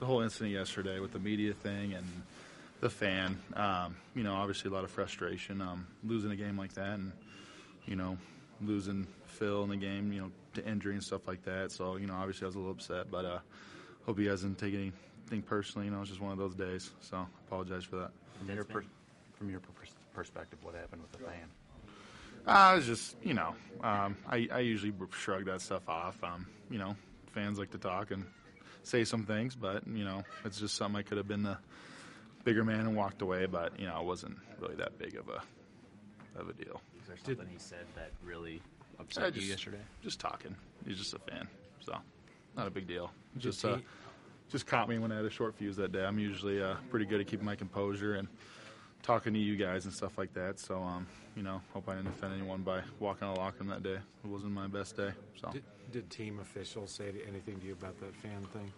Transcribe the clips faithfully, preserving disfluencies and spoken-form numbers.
the whole incident yesterday with the media thing and the fan, um, you know, obviously a lot of frustration, um, losing a game like that and, you know, losing Phil in the game, you know, to injury and stuff like that. So, you know, obviously I was a little upset, but uh, hope he doesn't take anything personally. You know, it's just one of those days. So I apologize for that. From your, per- from your pers- perspective, what happened with the fan? Uh, it was just, you know, um, I, I usually shrug that stuff off. Um, you know, fans like to talk and say some things, but, you know, it's just something I could have been the bigger man and walked away, but, you know, it wasn't really that big of a of a deal. Is there something Did, he said that really upset I you just, yesterday? Just talking. He's just a fan, so not a big deal. Just uh, just caught me when I had a short fuse that day. I'm usually uh, pretty good at keeping my composure and talking to you guys and stuff like that. So, um, you know, hope I didn't offend anyone by walking out of the locker room that day. It wasn't my best day. So, did, did team officials say anything to you about that fan thing?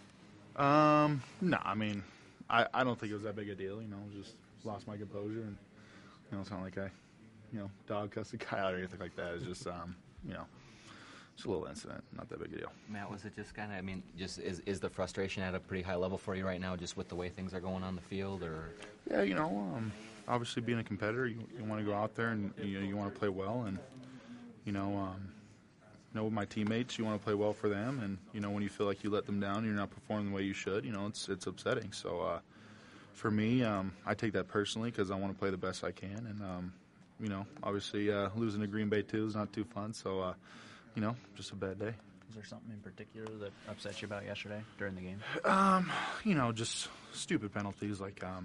Um, no, I mean, I, I don't think it was that big a deal. You know, just lost my composure, and you know, it's not like I, you know, dog cussed a guy out or anything like that. It's just, um, you know, it's a little incident, not that big a deal. Matt, was it just kind of, I mean, just is is the frustration at a pretty high level for you right now, just with the way things are going on the field, or? Yeah, you know, um, obviously being a competitor, you, you want to go out there and you know, you want to play well, and you know, um, you know, with my teammates, you want to play well for them, and you know, when you feel like you let them down, you're not performing the way you should. You know, it's it's upsetting. So, uh, for me, um, I take that personally because I want to play the best I can, and um, you know, obviously uh, losing to Green Bay too is not too fun. So, uh, you know, just a bad day. Was there something in particular that upset you about yesterday during the game? Um, you know, just stupid penalties like, um,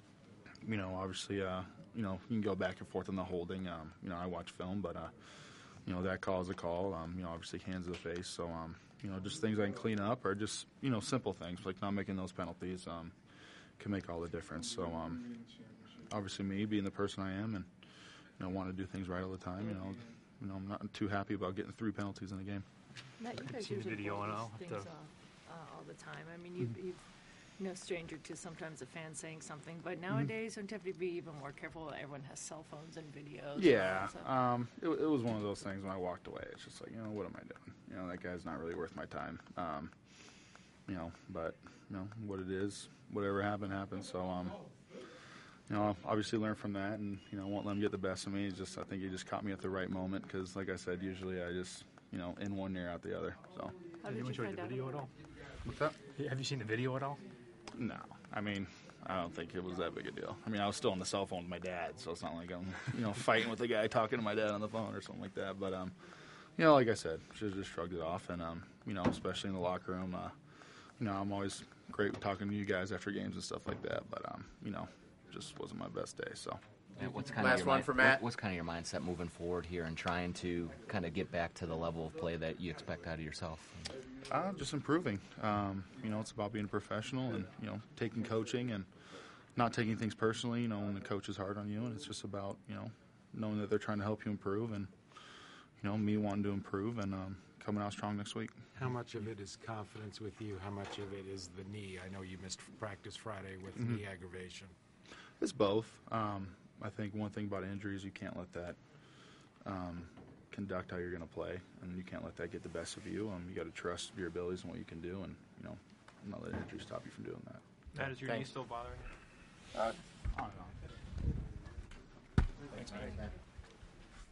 you know, obviously, uh, you know, you can go back and forth on the holding. Um, you know, I watch film, but, uh, you know, that call is a call. Um, you know, obviously hands to the face. So, um, you know, just things I can clean up or just, you know, simple things like not making those penalties um, can make all the difference. So, um, obviously me being the person I am and, you know, want to do things right all the time, you know, you know, I'm not too happy about getting three penalties in a game. Matt, you guys usually pull these things off uh, all the time. I mean, you've, you've no stranger to sometimes a fan saying something, but nowadays mm-hmm. don't you have to be even more careful? Everyone has cell phones and videos. Yeah, and um, it, it was one of those things when I walked away. It's just like, you know, what am I doing? You know, that guy's not really worth my time. Um, you know, but, you know, what it is, whatever happened, happened. So, um, you know, I'll obviously learn from that and, you know, I won't let him get the best of me. It's just, I think he just caught me at the right moment because, like I said, usually I just, you know, in one ear, out the other. So. How did you enjoyed find the out video at all? What's that? Have you seen the video at all? No. I mean, I don't think it was that big a deal. I mean, I was still on the cell phone with my dad, so it's not like I'm, you know, fighting with a guy talking to my dad on the phone or something like that. But, um, you know, like I said, should have just shrugged it off. And, um, you know, especially in the locker room, uh, you know, I'm always great with talking to you guys after games and stuff like that. But, um, you know, just wasn't my best day, so. And what's kind Last of your one mind, for Matt. What's kind of your mindset moving forward here and trying to kind of get back to the level of play that you expect out of yourself? Uh, just improving. Um, you know, it's about being a professional and, you know, taking coaching and not taking things personally, you know, when the coach is hard on you. And it's just about, you know, knowing that they're trying to help you improve and, you know, me wanting to improve and um, coming out strong next week. How much of it is confidence with you? How much of it is the knee? I know you missed practice Friday with mm-hmm. knee aggravation. It's both. Um, I think one thing about injuries, you can't let that um, conduct how you're going to play, and you can't let that get the best of you. Um, you got to trust your abilities and what you can do, and you know, not let injuries stop you from doing that. Matt, is your Thanks. knee still bothering you? Uh, I don't know. Thanks, man.